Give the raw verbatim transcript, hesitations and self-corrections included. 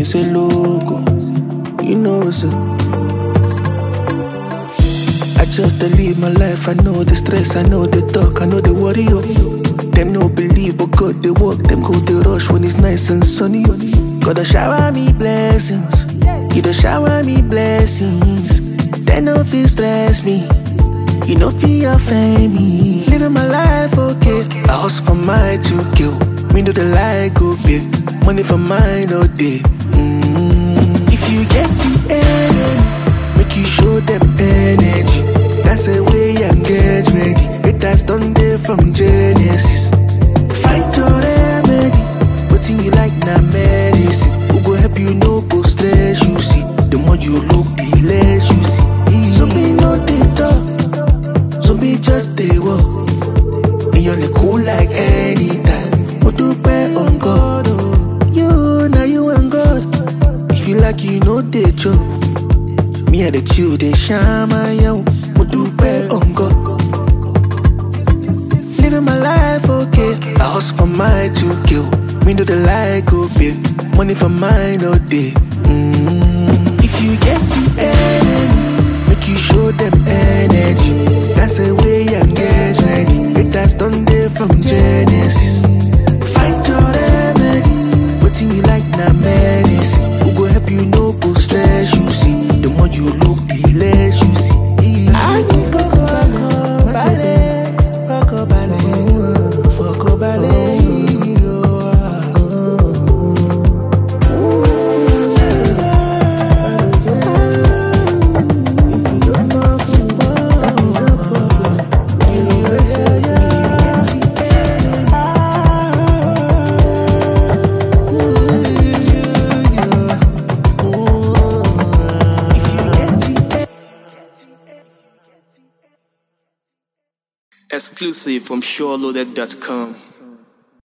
me say loco. You know it's a I just dey live my life, I know the stress, I know the talk, I know the worry. Oh. Them no believe, but God they work, them go they rush when it's nice and sunny. Oh. Gotta shower me blessings, you dey shower me blessings. They no feel stress me, you no feel offend me. Living my life okay, I hustle for my to kill. Me do the like go pay, money for mine all day. Mm-hmm. If you get the energy, make you show them energy. That's the way I'm get ready. It has done there from Genesis. Find your remedy, but you like na medicine. Who go help you no go stress you see. The more you look, the less you see. Some be no they talk, some be just they walk. And you're like cool like anytime. But do pay on God, oh. You now you and God. If you like you know they joke. Me and the chill they shine my yo. But do pay on God. Living my life okay. I hustle for my to kill. Me do the like go pay. Money for mine all day. Mm-hmm. If you get the energy, make you show them energy. That's the way I'm get ready. It has done there from Genesis. Find your remedy, but you like na medicine. Who go help you no go stress you see. The more you look, the less you see. I need Coco Ballet, Coco Ballet, Coco Ballet. Exclusive from SureLoaded dot com.